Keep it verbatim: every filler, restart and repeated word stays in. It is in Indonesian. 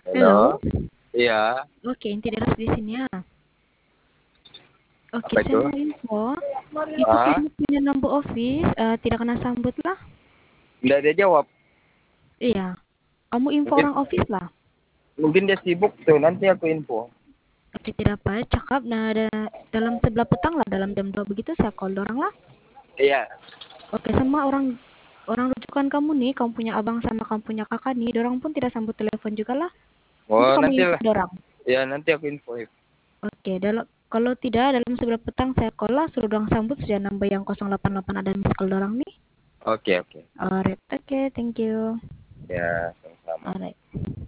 Halo. Halo. Iya. Oke, inti dari di sini ya. Oke, Apa saya itu? mau info. Itu Ah, kamu punya number office, eh, tidak kena sambut lah. udah dia jawab. Iya. Kamu info Mungkin orang office lah. mungkin dia sibuk tuh. Nanti aku info. Oke, tidak apa, cakap. Nah, ada, dalam sebelah petang lah, dalam jam dua begitu saya call orang lah. Iya. Oke, sama orang orang rujukan kamu nih, kamu punya abang sama kamu punya kakak nih, dorang pun tidak sambut telepon juga lah. Nanti Oh, kamu nanti info lah. dorang. Ya, nanti aku info. Oke, dalam kalau tidak dalam sebelah petang saya call lah, suruh dorang sambut sudah nambah yang nol delapan delapan ada miss call dorang nih. Oke, oke. Alright, oke, thank you. Ya, sama-sama. Alright.